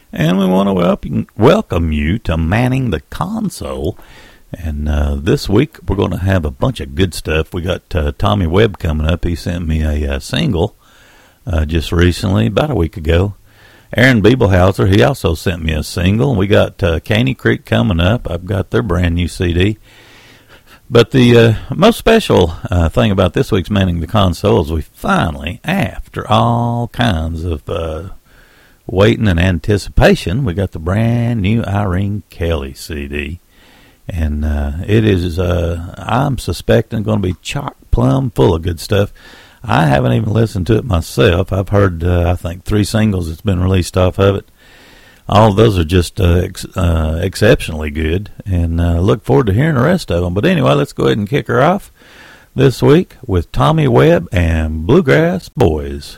And we want to welcome you to Manning the Console. And this week we're going to have a bunch of good stuff. We got Tommy Webb coming up. He sent me a single just recently, about a week ago. Aaron Biebelhauser, he also sent me a single. We got Caney Creek coming up. I've got their brand new CD. But the most special thing about this week's Manning the Console is we finally, after all kinds of waiting and anticipation, we got the brand new Irene Kelly CD. And it is, I'm suspecting, going to be chock plumb full of good stuff. I haven't even listened to it myself. I've heard, I think, 3 singles that's been released off of it. All of those are just exceptionally good, and look forward to hearing the rest of them. But anyway, let's go ahead and kick her off this week with Tommy Webb and Bluegrass Boys.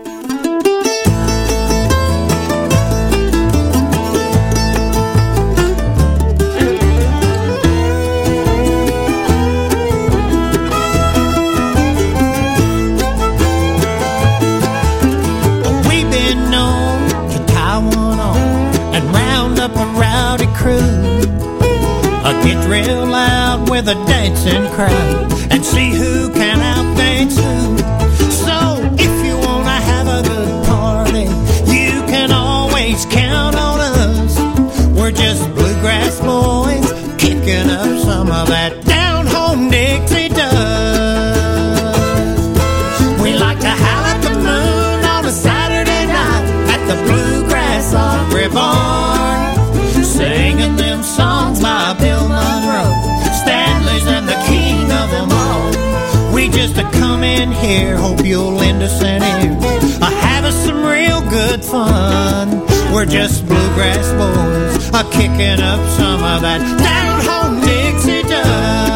Get real loud with a dancing crowd and see who can outdance who. So if you want to have a good party, you can always count on us. We're just bluegrass boys kicking up some of that down-home Dixie dust. We like to howl at the moon on a Saturday night at the Bluegrass Opry Barn, singing them songs by Bill Monroe, Stanley's and the king of them all. We just come in here, hope you'll lend us an ear, have us some real good fun. We're just bluegrass boys, kicking up some of that down-home Dixie dust.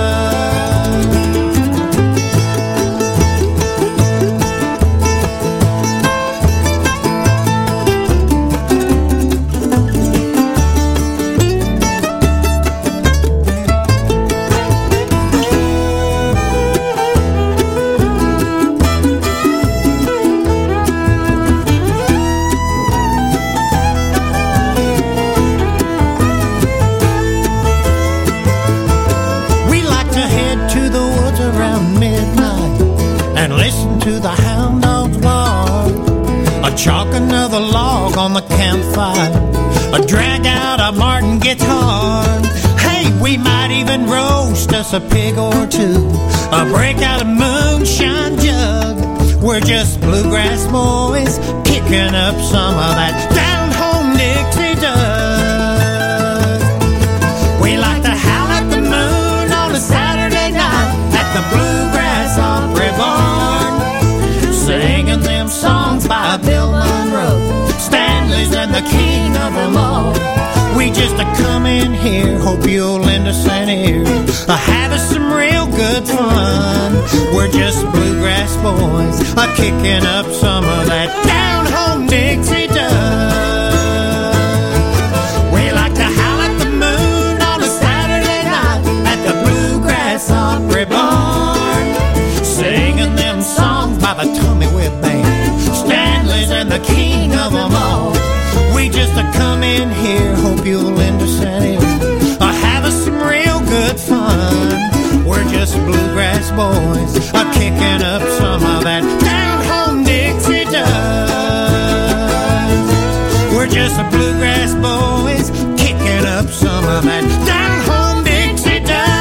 Chalk another log on the campfire, drag out a Martin guitar. Hey, we might even roast us a pig or two, break out a moonshine jug. We're just bluegrass boys kicking up some of that down-home Dixie dust. We like to howl at the moon on a Saturday night at the Bluegrass Opry Barn, singing them songs by Bill Monroe, Stanley's and the king of them all. We just come in here, hope you'll lend us an ear, have us some real good fun. We're just bluegrass boys, kicking up some of that down-home Dixie dust. We like to howl at the moon on a Saturday night at the Bluegrass Opry Barn, singing them songs by the Tommy Webb Band, Stanley's and the king of them all. We just come in here, hope you'll lend us an ear, have us some real good fun. We're just bluegrass boys, kicking up some of that down-home Dixie dust. We're just bluegrass boys, kicking up some of that down-home Dixie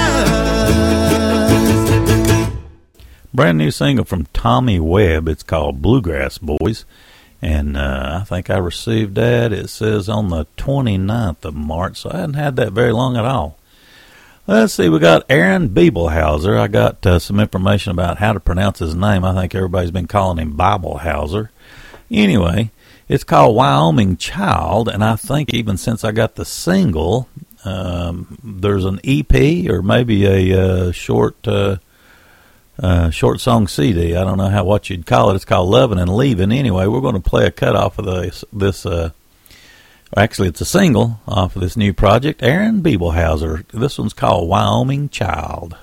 dust. Brand new single from Tommy Webb. It's called Bluegrass Boys. And I think I received that, it says, on the 29th of March. So I hadn't had that very long at all. Let's see, we got Aaron Biebelhauser. I got some information about how to pronounce his name. I think everybody's been calling him Biebelhauser. Anyway, it's called Wyoming Child. And I think even since I got the single, there's an EP or maybe a short song CD. I don't know what you'd call it. It's called Lovin' and Leavin'. Anyway, we're going to play a cut off of this actually it's a single off of this new project, Aaron Biebelhauser. This one's called Wyoming Child.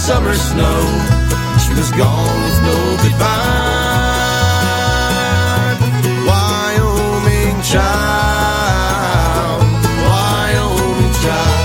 summer snow. She was gone with no goodbye. Wyoming child, Wyoming child.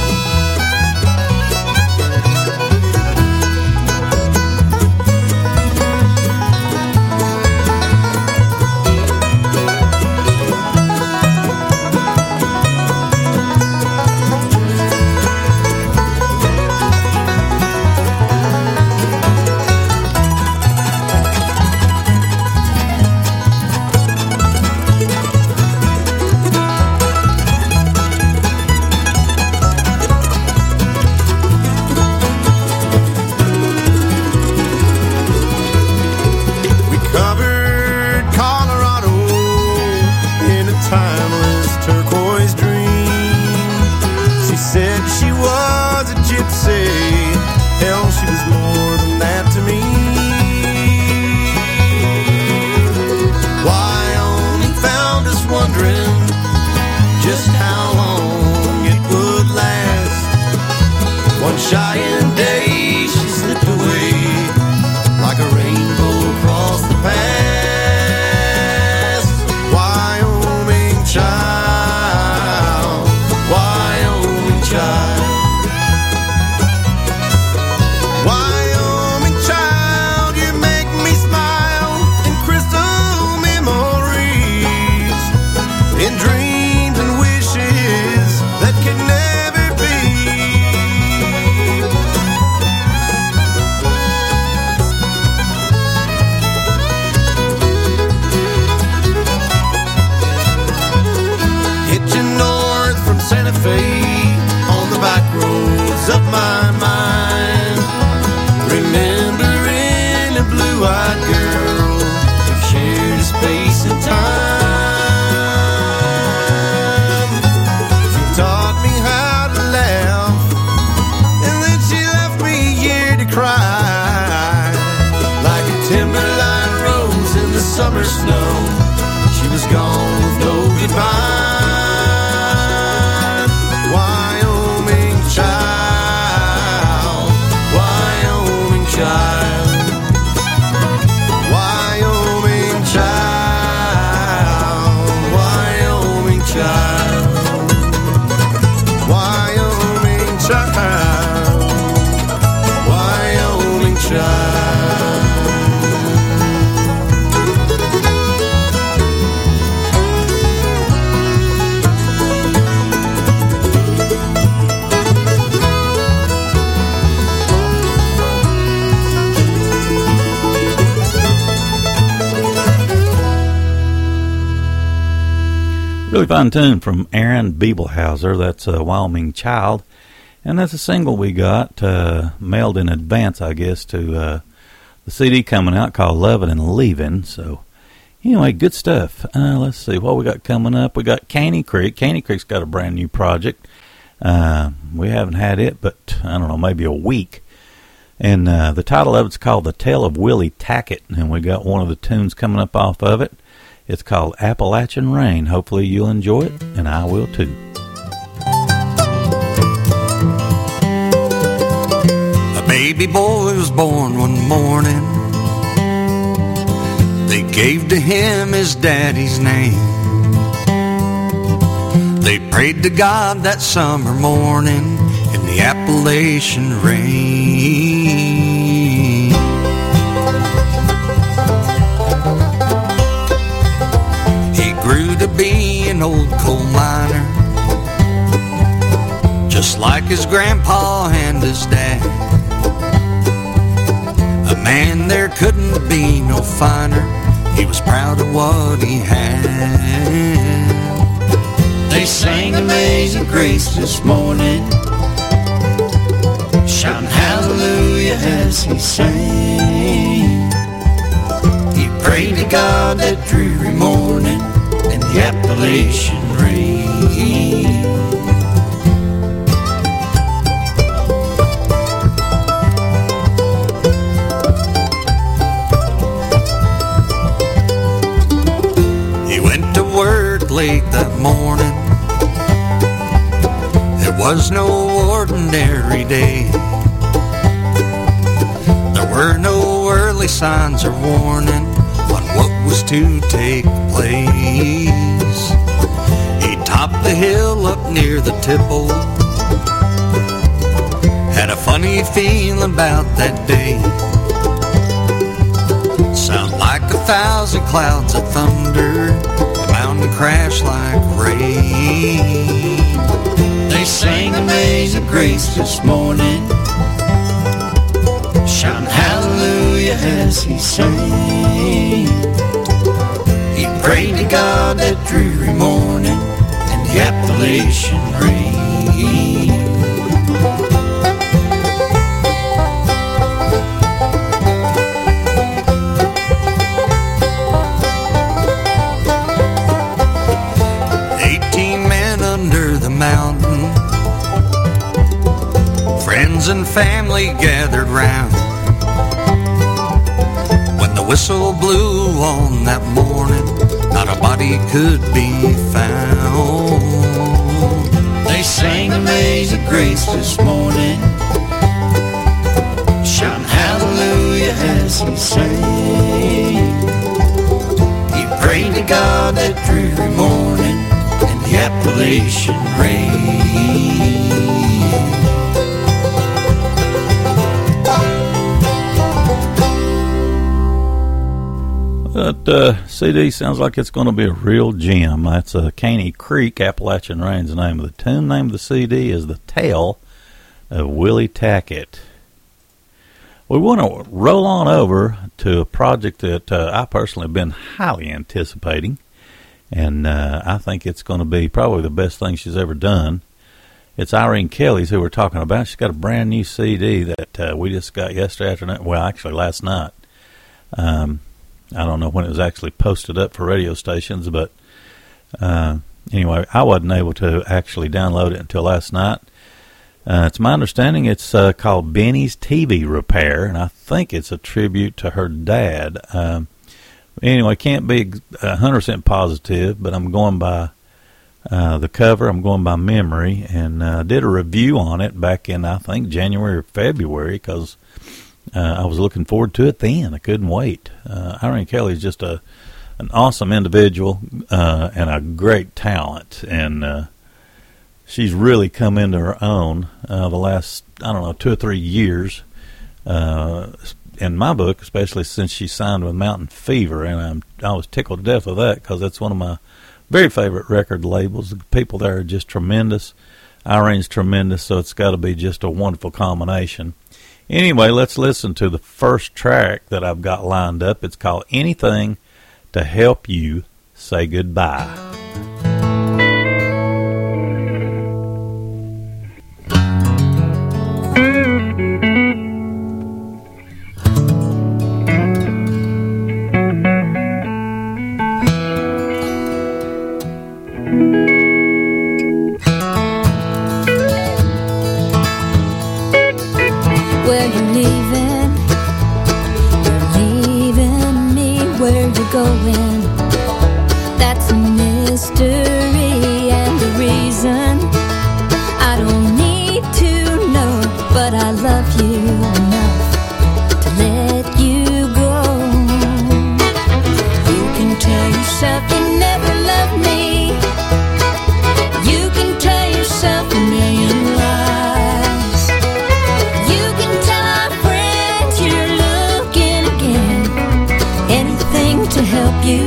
Cheyenne day, she slipped away like a rainbow across the past. Wyoming child, Wyoming child. Wyoming child, you make me smile in crystal memories, in dreams and wishes that can never be. Santa Fe on the back roads of my mind, remembering a blue-eyed girl who shared a space and time. She taught me how to laugh, and then she left me here to cry. Like a timberline rose in the summer snow, she was gone with no goodbye. Really fine tune from Aaron Biebelhauser. That's Wyoming Child. And that's a single we got mailed in advance, I guess, to the CD coming out called Lovin' and Leavin'. So, anyway, good stuff. Let's see what we got coming up. We got Caney Creek. Caney Creek's got a brand new project. We haven't had it, but I don't know, maybe a week. And the title of it's called The Tale of Willie Tackett. And we got one of the tunes coming up off of it. It's called Appalachian Rain. Hopefully you'll enjoy it, and I will too. A baby boy was born one morning. They gave to him his daddy's name. They prayed to God that summer morning in the Appalachian rain. Grew to be an old coal miner, just like his grandpa and his dad. A man there couldn't be no finer. He was proud of what he had. They sang Amazing Grace this morning, shouting hallelujah as he sang. He prayed to God that dreary morning in the Appalachian rain. He went to work late that morning. It was no ordinary day. There were no early signs or warning on what was to take place. He topped the hill up near the tipple. Had a funny feeling about that day. Sound like 1,000 clouds of thunder. The mountain crashed like rain. They sang Amazing Grace this morning, shouting hallelujah as he sang. He prayed to God that dreary morning and the Appalachian rain. 18 men under the mountain, friends and family gathered round. When the whistle blew on that morning, not a body could be found. They sang Amazing Grace this morning, shouting hallelujah as he sang. He prayed to God that dreary morning and the Appalachian rain. That CD sounds like it's going to be a real gem. That's Caney Creek, Appalachian Rain's the name of the tune. The name of the CD is The Tale of Willie Tackett. We want to roll on over to a project that I personally have been highly anticipating, and I think it's going to be probably the best thing she's ever done. It's Irene Kelly's who we're talking about. She's got a brand new CD that we just got yesterday afternoon. Well, actually last night. I don't know when it was actually posted up for radio stations, but anyway, I wasn't able to actually download it until last night. It's my understanding it's called Benny's TV Repair, and I think it's a tribute to her dad. Anyway, can't be 100% positive, but I'm going by the cover. I'm going by memory, and did a review on it back in, I think, January or February, because I was looking forward to it then. I couldn't wait. Irene Kelly is just an awesome individual and a great talent, and she's really come into her own the last, 2 or 3 years. In my book, especially since she signed with Mountain Fever, and I was tickled to death with that because that's one of my very favorite record labels. The people there are just tremendous. Irene's tremendous, so it's got to be just a wonderful combination. Anyway, let's listen to the first track that I've got lined up. It's called Anything to Help You Say Goodbye. Going, that's a mystery and a reason I don't need to know, but I love you enough to let you go. You can tell yourself you never loved me. You can tell yourself a million lies. You can tell our friends you're looking again. Anything to help you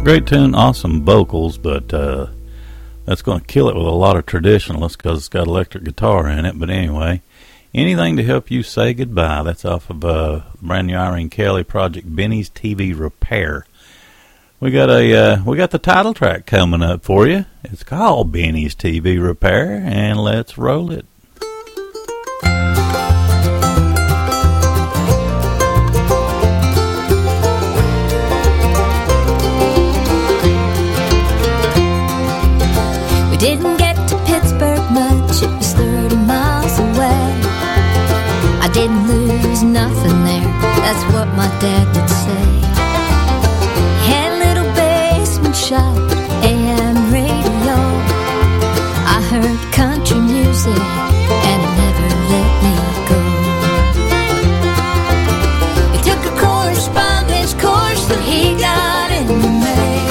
Great tune, awesome vocals, but that's going to kill it with a lot of traditionalists because it's got electric guitar in it. But anyway, Anything to Help You Say Goodbye. That's off of brand new Irene Kelly project, Benny's TV Repair. We got the title track coming up for you. It's called Benny's TV Repair, and let's roll it. We didn't get to Pittsburgh much, it was 30 miles away. I didn't lose nothing there, that's what my dad would say. He had a little basement shop, AM radio. I heard country music, and it never let me go. He took a correspondence course that he got in the mail.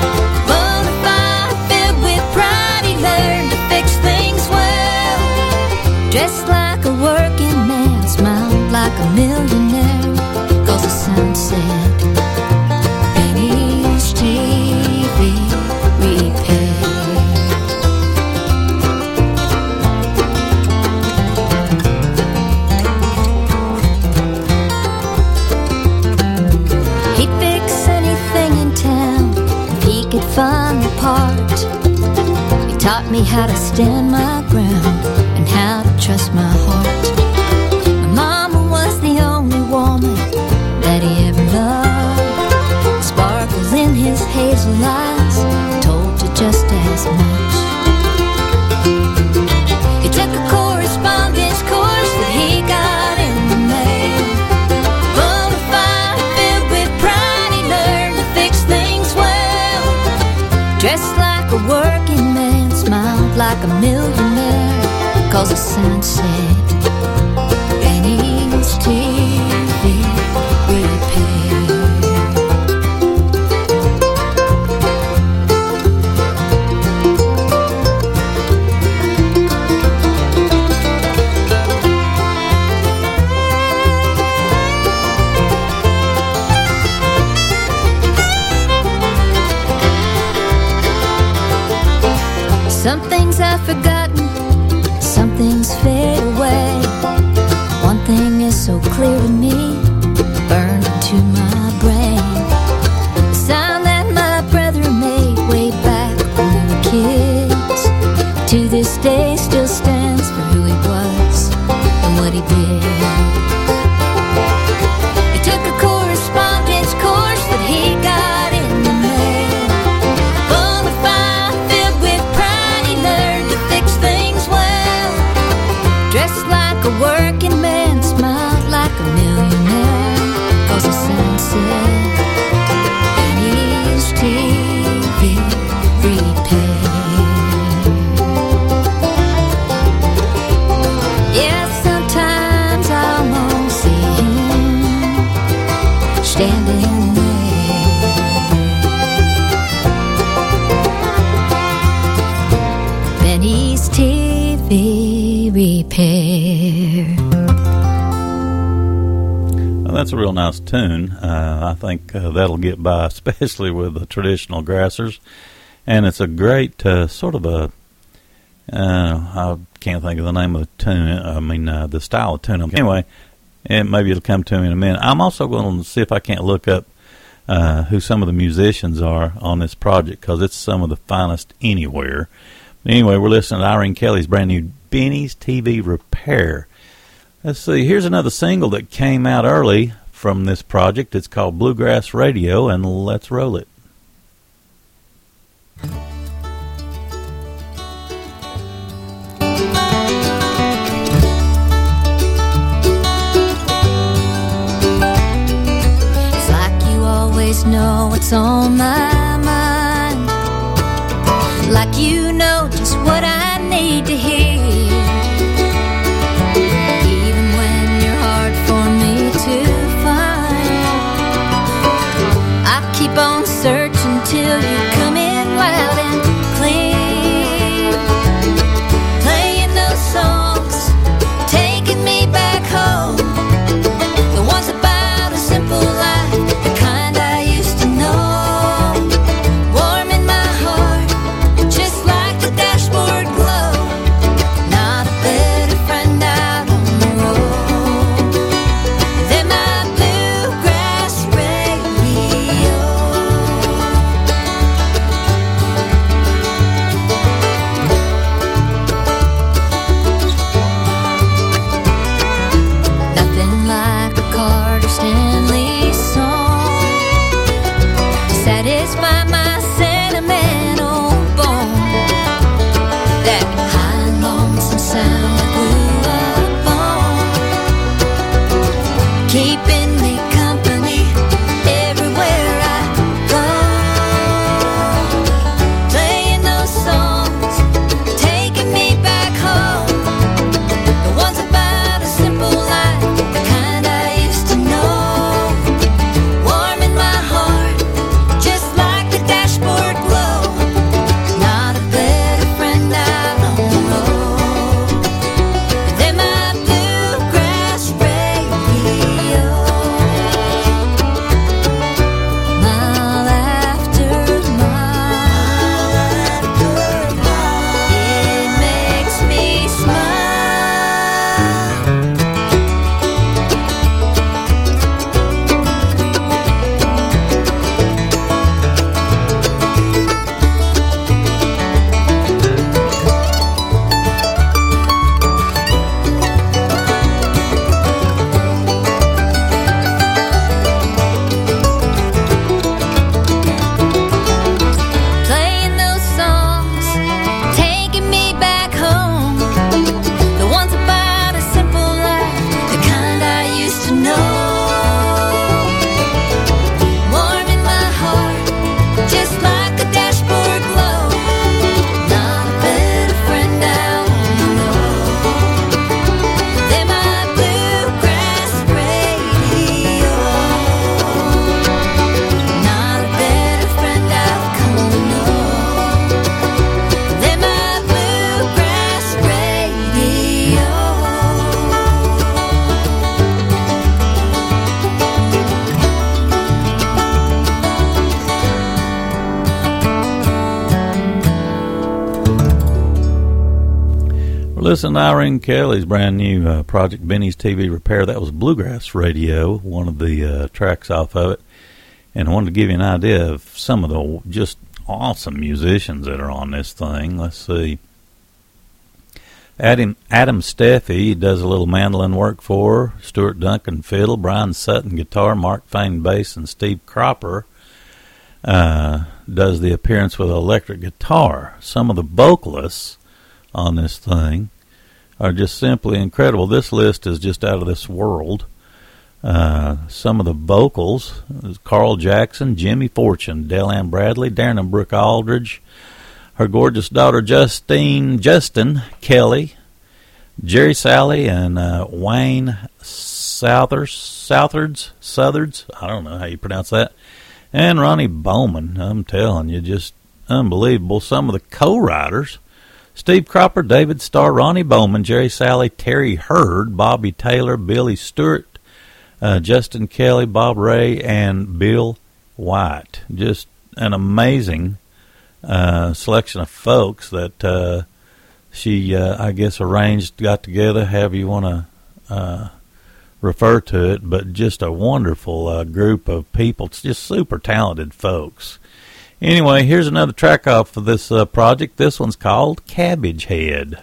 Dressed like a working man, smiled like a millionaire, 'cause the sun said, Benny's TV Repair. He'd fix anything in town if he could find the part. He taught me how to stand my ground and how to trust my heart. My mama was the only woman that he ever loved. Sparkles in his hazel eyes told you just as much. He took a correspondence course that he got in the mail. Bonafide, filled with pride, he learned to fix things well. Dressed like a working man, smiled like a millionaire, 'cause the sun said, Benny's TV Repair. Some things I've forgotten, some things fade away. One thing is so clear to me, burned into my brain. The sound that my brother made way back when we were kids, to this day still stands for who he was and what he did. He took a correspondence course that he got in the mail. Bonafide, filled with pride, he learned to fix things well. Dressed like a working man, smiled like a millionaire, 'cause the sun said, Benny's TV Repair. Yeah, sometimes I won't see him standing there. Benny's TV Repair. Well, that's a real nice tune. I think that'll get by, especially with the traditional grassers. And it's a great sort of a, I can't think of the name of the tune, the style of tune. Anyway, and maybe it'll come to me in a minute. I'm also going to see if I can't look up who some of the musicians are on this project, because it's some of the finest anywhere. Anyway, we're listening to Irene Kelly's brand new Benny's TV Repair. Let's see, here's another single that came out early from this project. It's called Bluegrass Radio, and let's roll it. It's like you always know what's on my mind, like you know just what I need to hear. Even when you're hard for me to find, I keep on searching till you come in loud and clear, playing those songs, taking me back home, the ones about a simple life, the kind I used to know. Listen to Irene Kelly's brand new project, Benny's TV Repair. That was Bluegrass Radio, one of the tracks off of it. And I wanted to give you an idea of some of the just awesome musicians that are on this thing. Let's see. Adam Steffi does a little mandolin work for her. Stuart Duncan fiddle, Brian Sutton guitar, Mark Fain bass, and Steve Cropper does the appearance with an electric guitar. Some of the vocalists on this thing are just simply incredible. This list is just out of this world. Some of the vocals is Carl Jackson, Jimmy Fortune, Delann Bradley, Darren and Brooke Aldridge, her gorgeous daughter Justin Kelly, Jerry Sally, and Wayne Southards, I don't know how you pronounce that, and Ronnie Bowman. I'm telling you, just unbelievable. Some of the co-writers: Steve Cropper, David Starr, Ronnie Bowman, Jerry Sally, Terry Hurd, Bobby Taylor, Billy Stewart, Justin Kelly, Bob Ray, and Bill White. Just an amazing selection of folks that she, I guess, got together, however you want to refer to it, but just a wonderful group of people. It's just super talented folks. Anyway, here's another track off of this project. This one's called Cabbage Head.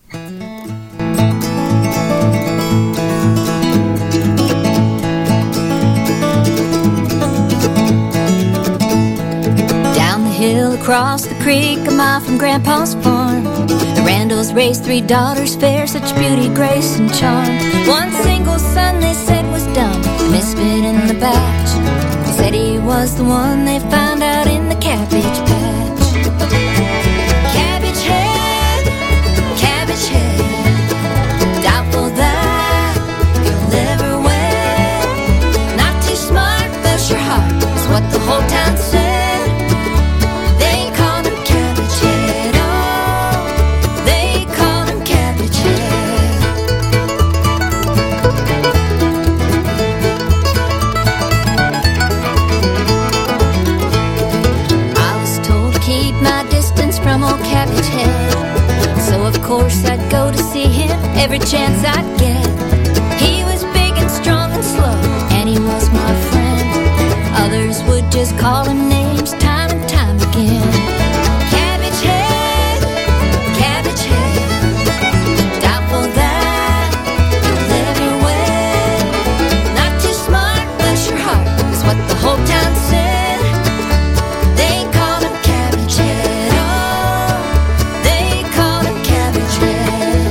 Down the hill across the creek, a mile from Grandpa's farm, the Randalls raised 3 daughters fair, such beauty, grace, and charm. One single son they said was dumb, the misfit in the batch. They said he was the one they found out in the cabbage patch. Cabbage head, doubtful that you'll ever wed. Not too smart, bless your heart, is what the whole town said. They called him Cabbage Head, oh, they called him Cabbage Head. I was told to keep my distance from old Cabbage Head, so of course I'd go to see him every chance I'd get. He was big and strong and slow, and he was my friend. Others would just call him names time and time again. Cabbage Head, doubtful that you'll ever wed. Not too smart, bless your heart, is what the whole town said. They called him Cabbage Head, oh, they called him Cabbage Head.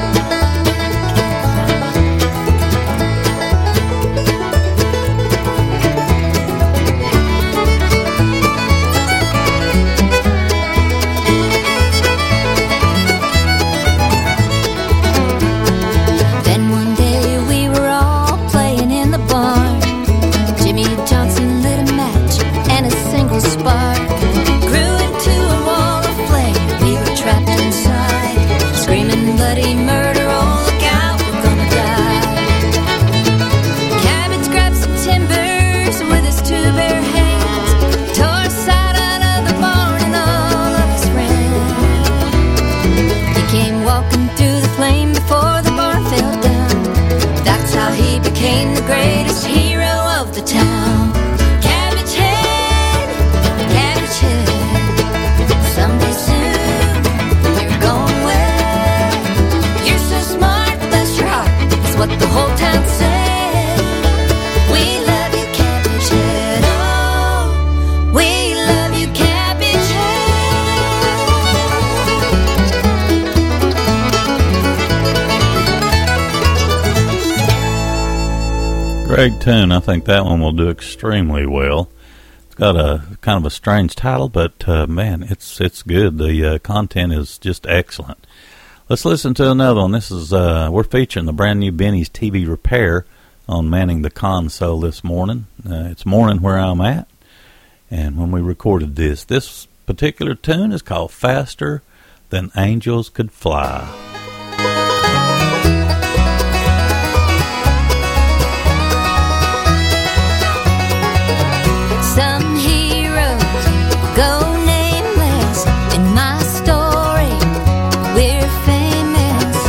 Then one day we were all playing in the barn. Jimmy Johnson lit a match and a single spark grew into a wall of flame. We were trapped inside, screaming bloody murder, oh look out, we're gonna die. Cabbage grabbed some timbers with his 2 bare hands, tore a side out of the barn and all of his friends. He came walking through the flame before the barn fell down. That's how he became the greatest hero of the town. Cabbage Head, someday soon we're going wed. You're so smart, bless your heart, is what the whole town said. We love you, Cabbage Head, oh, we love you, Cabbage Head. Great tune. I think that one will do extremely well. It's got a kind of a strange title, but man, it's good. The content is just excellent. Let's listen to another one. This is we're featuring the brand new Benny's TV Repair on Manning the Console this morning. It's morning where I'm at, and when we recorded this particular tune is called Faster Than Angels Could Fly. Some heroes go nameless in my story. We're famous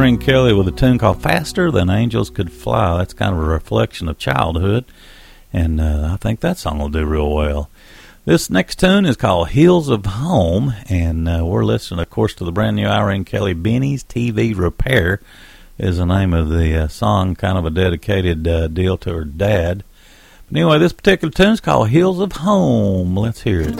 Irene Kelly with a tune called Faster Than Angels Could Fly. That's kind of a reflection of childhood, and I think that song will do real well. This next tune is called Hills of Home, and we're listening, of course, to the brand new Irene Kelly. Benny's TV Repair is the name of the song, kind of a dedicated deal to her dad. But anyway, this particular tune is called Hills of Home. Let's hear it.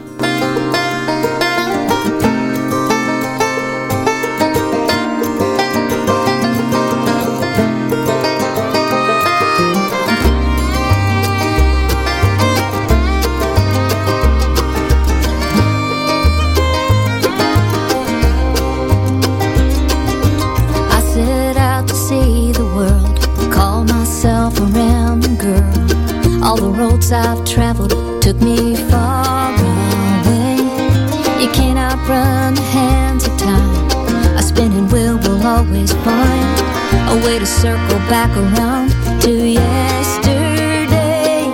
All the roads I've traveled took me far away. You can't outrun the hands of time. A spinning wheel will always find a way to circle back around to yesterday.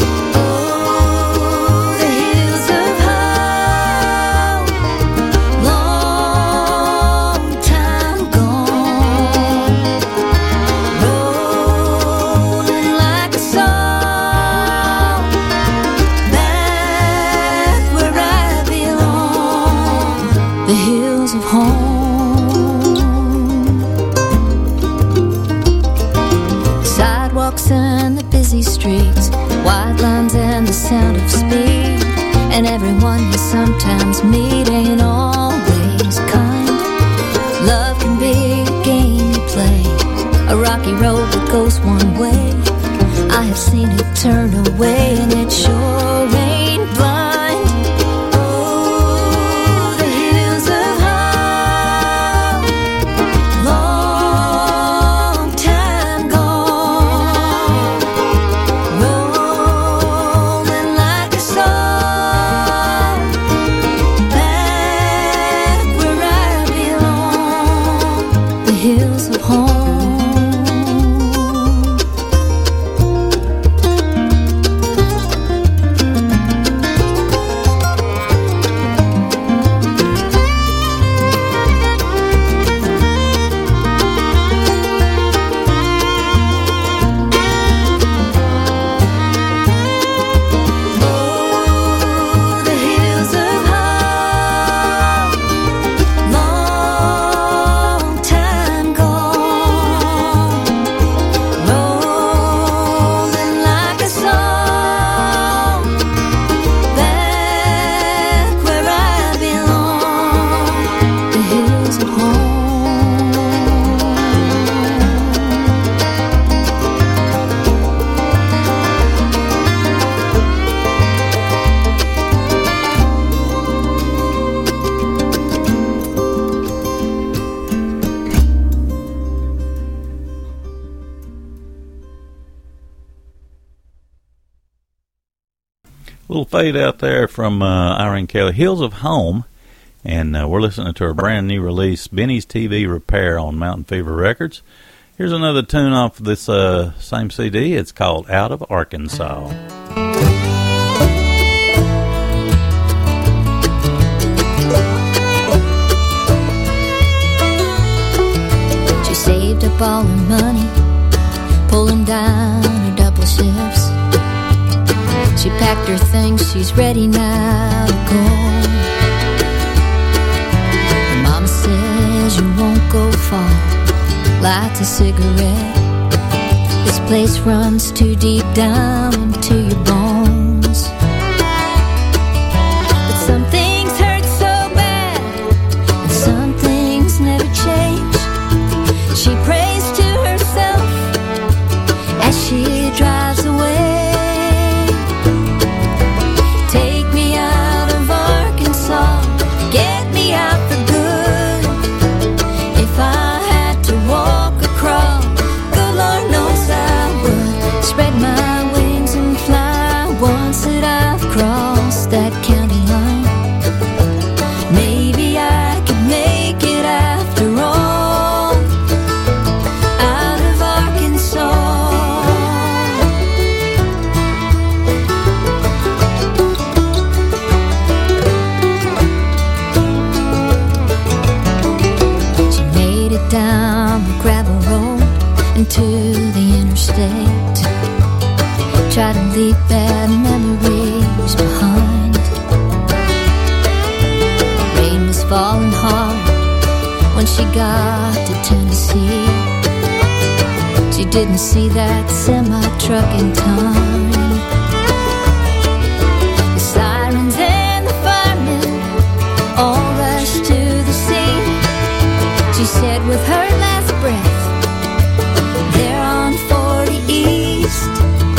Oh, the hills of home, long time gone, rolling like a song. The hills of home. Sidewalks and the busy streets, wide lines and the sound of speed, and everyone you sometimes meet ain't always kind. Love can be a game you play, a rocky road that goes one way. I have seen it turn away, and it sure ain't blind. Little fade out there from Irene Kelly, Hills of Home, and we're listening to her brand new release, Benny's TV Repair, on Mountain Fever Records. Here's another tune off this same CD. It's called Out of Arkansas. She saved up all her money, pulling down her double shifts. She packed her things, she's ready now to go. Her mama says you won't go far. Lights a cigarette. This place runs too deep down into your bones. But some things hurt so bad, and some things never change. She prays to herself as she drives away. Spread my wings and fly to the interstate. Try to leave bad memories behind. Rain was falling hard when she got to Tennessee. She didn't see that semi-truck in time. The sirens and the firemen all rushed to the scene. She said with her last breath, they're on 40 East.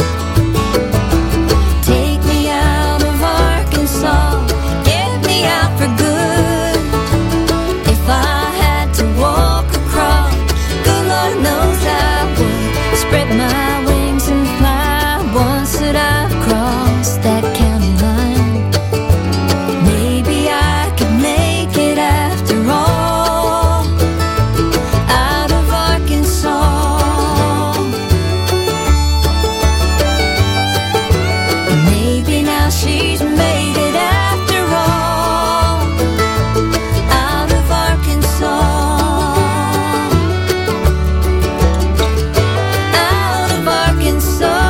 Take me out of Arkansas, get me out for good. If I had to walk across, good Lord knows I would. Spread my wings and fly once that I've crossed that county line. Maybe I could make it after all, out of Arkansas. Maybe now she's made it after all, out of Arkansas. Out of Arkansas.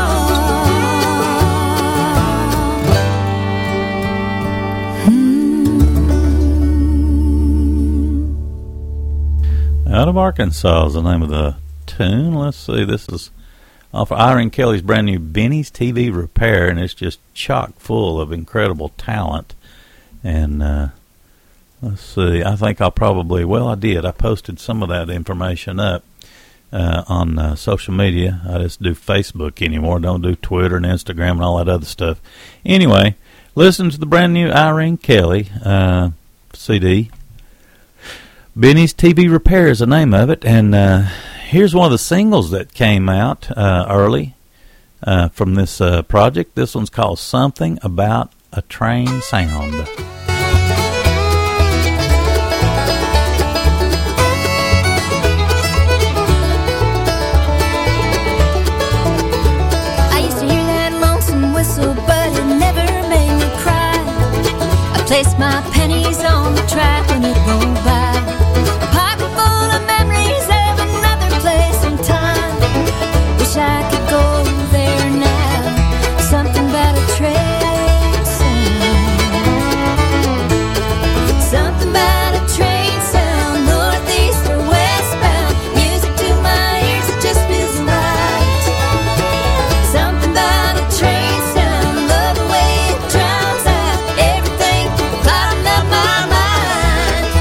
Out of Arkansas is the name of the tune. Let's see, this is off of Irene Kelly's brand new Benny's TV Repair, and it's just chock full of incredible talent. And let's see, I think I'll probably, well, I did. I posted some of that information up on social media. I just do Facebook anymore. Don't do Twitter and Instagram and all that other stuff. Anyway, listen to the brand new Irene Kelly CD. Benny's TV Repair is the name of it, and here's one of the singles that came out early from this project. This one's called Something About a Train Sound. I used to hear that lonesome whistle, but it never made me cry. I placed my pennies on the track and it rolled by. A pocket full of memories of another place and time. Wish I could go there now. Something about a train sound. Something about a train sound, northeast or westbound. Music to my ears, it just feels right. Something about a train sound, love the way it drowns out everything clouding up my mind.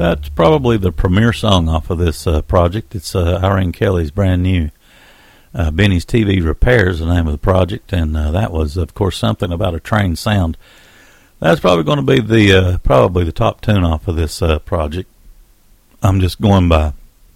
That's probably the premier song off of this project. It's Irene Kelly's brand new Benny's TV Repairs, the name of the project, and that was, of course, something about a train sound. That's probably going to be the top tune off of this project. I'm just going by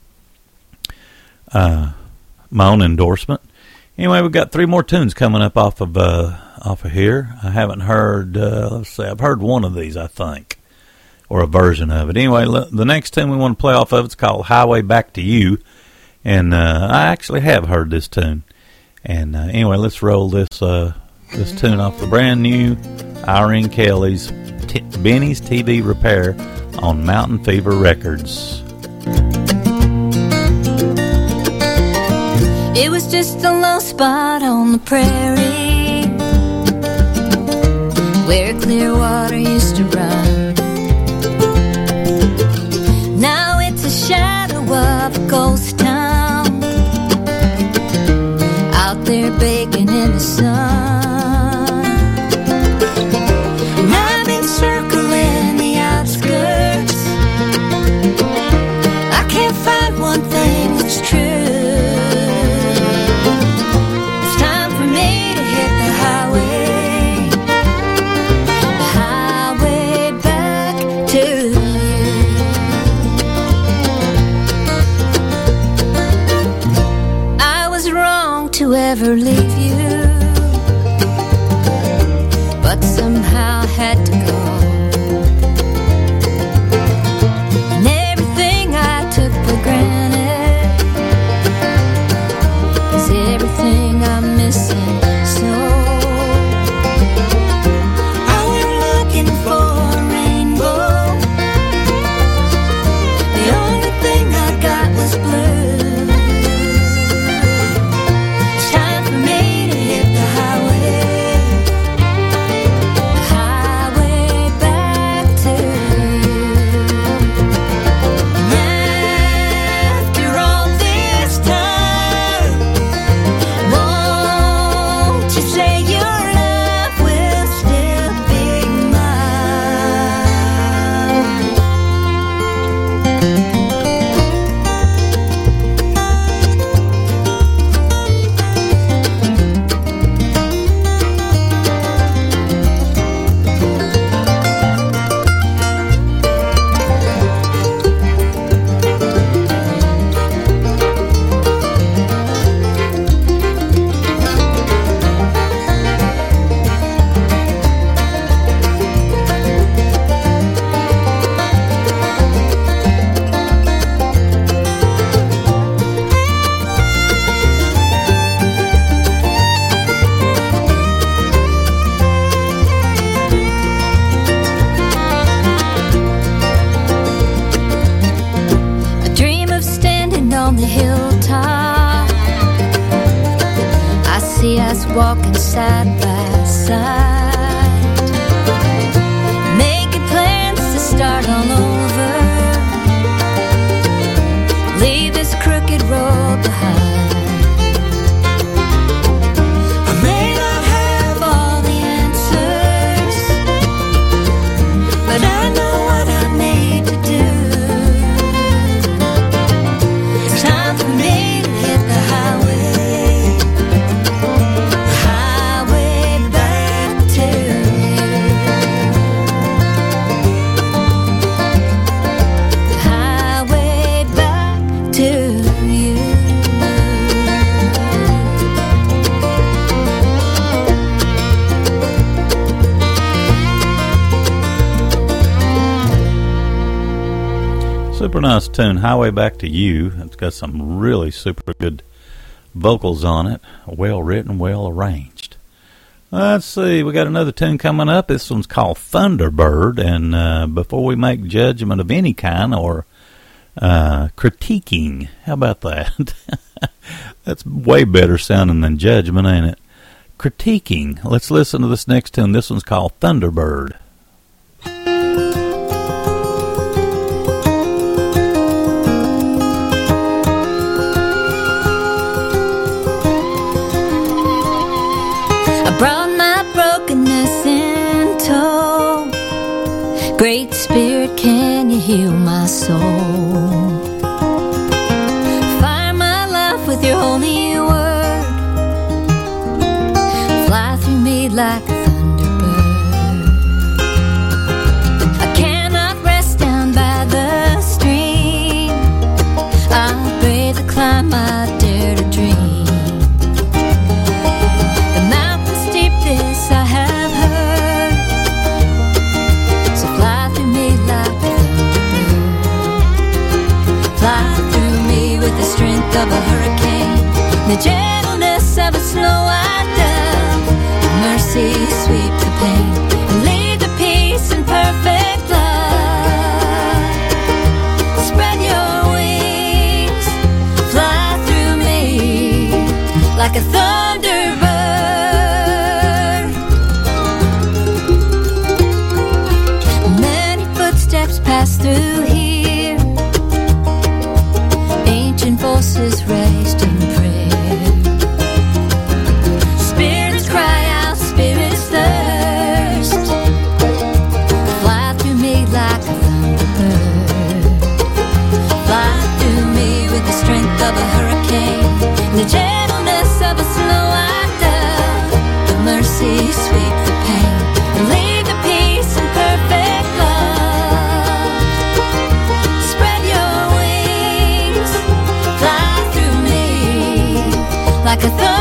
my own endorsement. Anyway, we've got 3 more tunes coming up off of here. I haven't heard. Let's see, I've heard one of these, I think, or a version of it. Anyway, the next tune we want to play off of it's called "Highway Back to You," and I actually have heard this tune. And anyway, let's roll this tune off the brand new Irene Kelly's Benny's TV Repair on Mountain Fever Records. It was just a low spot on the prairie where clear water used to run. Now it's a shadow of a ghost town out there baking in the sun. And I've been circling the outskirts. I can't find one thing that's true. Ever leave you, but somehow had to go. And everything I took for granted is everything I'm missing. So I went looking for a rainbow. The only thing I got was blue. Walking side by side, making plans to start all over, leave this crooked road behind. I may not have all the answers, but I know what I need to do. It's time for me to hit the highway. Super nice tune, Highway Back to You. It's got some really super good vocals on it. Well written, well arranged. Let's see, we got another tune coming up. This one's called Thunderbird. And before we make judgment of any kind or critiquing, how about that? That's way better sounding than judgment, ain't it? Critiquing. Let's listen to this next tune. This one's called Thunderbird. Great Spirit, can you heal my soul. Fire my life with your holy word. Fly through me like a thunderbird. I cannot rest down by the stream. I'll brave the climb I dare to dream. The mountain steep, this I have heard. So fly through me like a thunderbird. Fly through me with the strength of a hurricane, the gentleness of a snow-white dove. Mercy sweep the pain and leave the peace and perfect love. Spread your wings, fly through me like a thunderbird. Many footsteps pass through here, ancient voices raised in prayer. Spirits cry out, spirits thirst. Fly through me like a thunderbird. Fly through me with the strength of a hurricane, the gentleness of a snow-white dove. The mercy sweep the pain and leave the peace and perfect love. Spread your wings, fly through me like a thunderbird.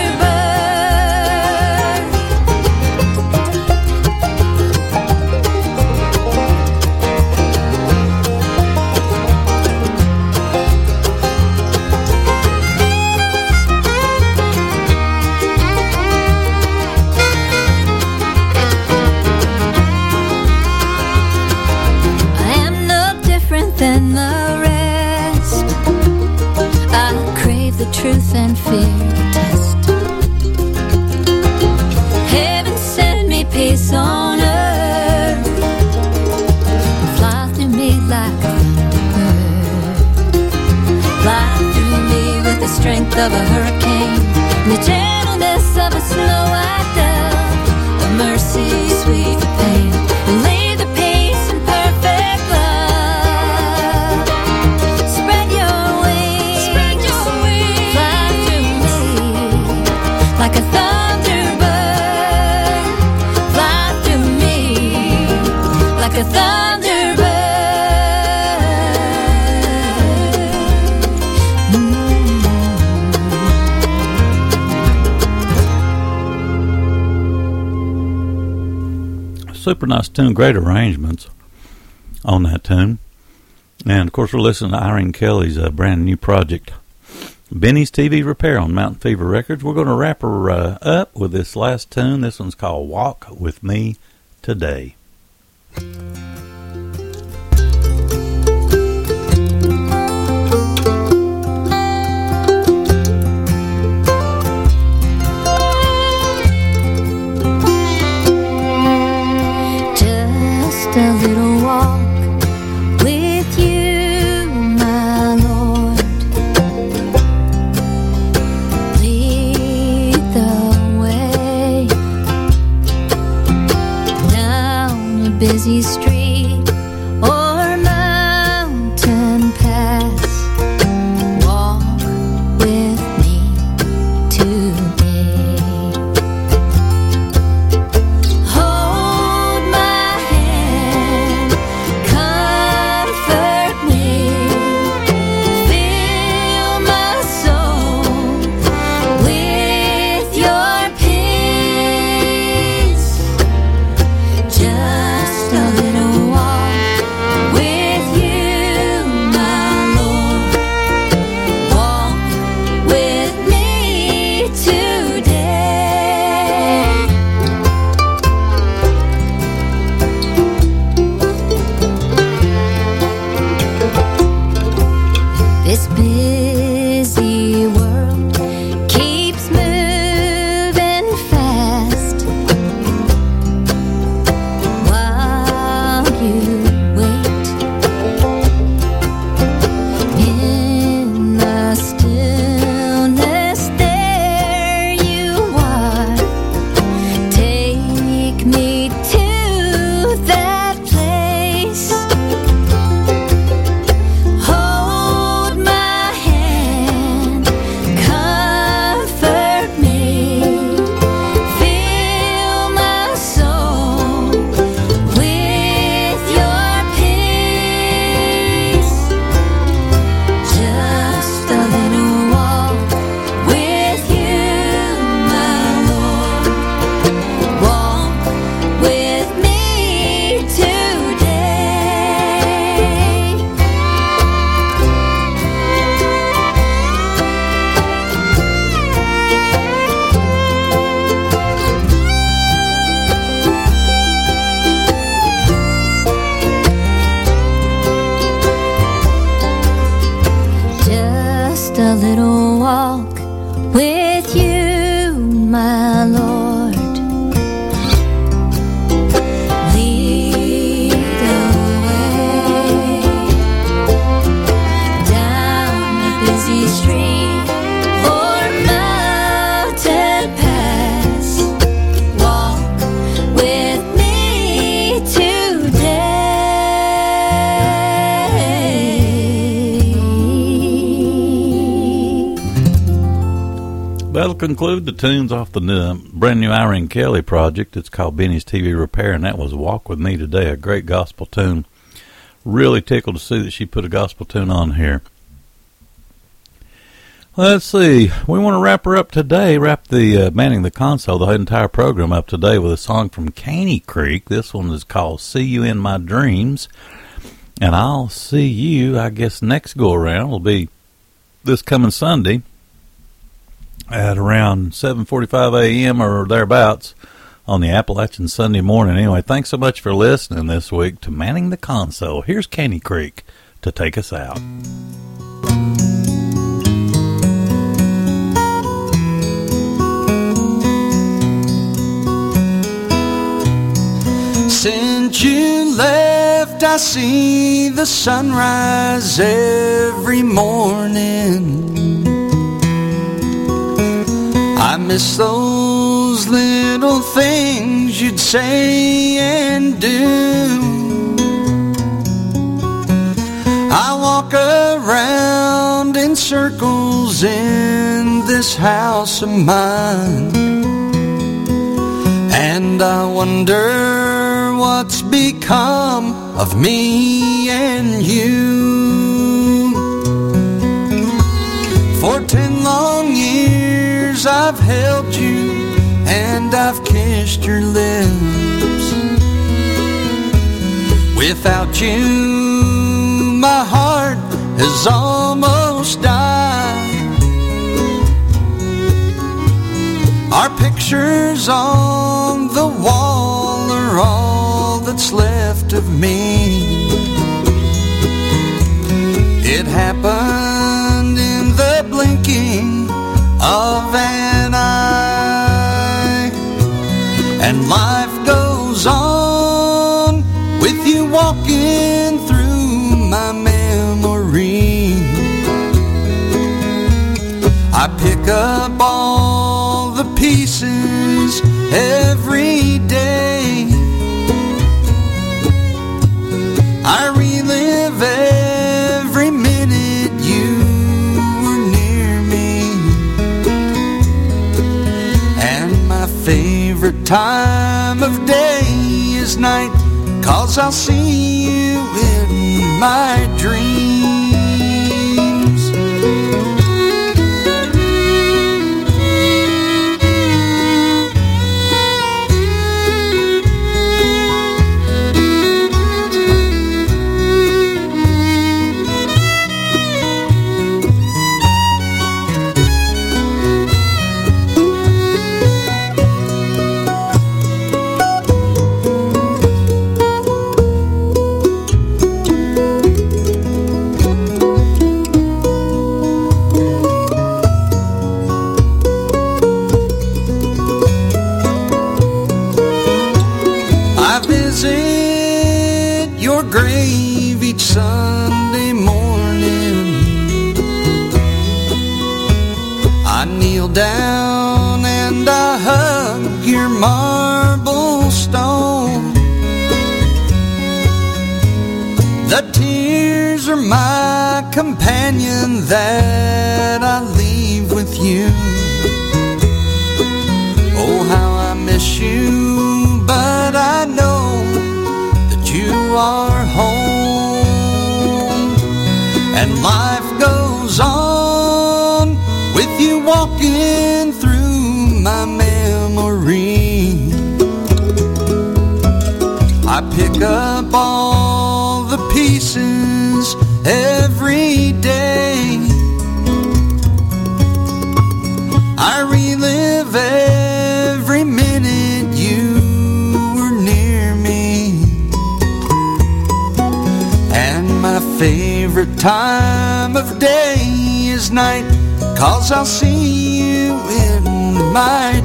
I am no different than the rest. I crave the truth and fear the test. Heaven send me peace on earth. Fly through me like a thunderbird. Fly through me with the strength of a hurricane, the gentleness of a snow-white dove. The mercy sweep the pain and leave the peace and perfect love. Spread your wings, fly through me like a thunderbird. Fly through me like a thunderbird. Super nice tune, great arrangements on that tune. And of course, we're listening to Irene Kelly's brand new project, Benny's TV Repair, on Mountain Fever Records. We're going to wrap her up with this last tune. This one's called Walk With Me Today. Just a little walk with you, my Lord. Lead the way down a busy street or mountain pass. Walk with me today. Hold my hand, comfort me, fill my soul with your peace. Just a little walk with you, my Lord. Walk with me today. This busy world keeps moving fast. While you wait in the stillness, there you are. Take me to that place a little walk with you, my Lord. Lead the way down a busy street or mountain pass. Walk with me today. That'll conclude the tunes off the brand new Irene Kelly project. It's called Benny's TV Repair, and that was Walk With Me Today, a great gospel tune. Really tickled to see that she put a gospel tune on here. Let's see. We want to wrap her up today, wrap the Manning the Console, the entire program up today with a song from Caney Creek. This one is called See You in My Dreams. And I'll see you, I guess, next go-around will be this coming Sunday at around 7:45 a.m. or thereabouts on the Appalachian Sunday morning. Anyway, thanks so much for listening this week to Manning the Console. Here's Caney Creek to take us out. Since you left, I see the sunrise every morning. I miss those little things you'd say and do. I walk around in circles in this house of mine, and I wonder what's become of me and you. For 10 long years I've held you and I've kissed your lips. Without you, my heart has almost died. Our pictures on the wall are all that's left of me. It happened in the blinking of an eye, and life goes on with you walking through my memory. I pick up all the pieces every day. I relive every minute you were near me, and my favorite time of day is night, 'cause I'll see you in my dreams. Grave each Sunday morning. I kneel down and I hug your marble stone. The tears are my companion that I leave with you. Oh, how I miss you, but I know you are home, and life goes on with you walking through my memory. I pick up all the pieces every day. I relive every minute you were near me. My favorite time of day is night, 'cause I'll see you in my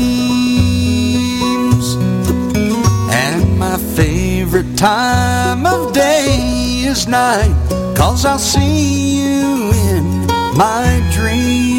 dreams. And my favorite time of day is night, 'cause I'll see you in my dreams.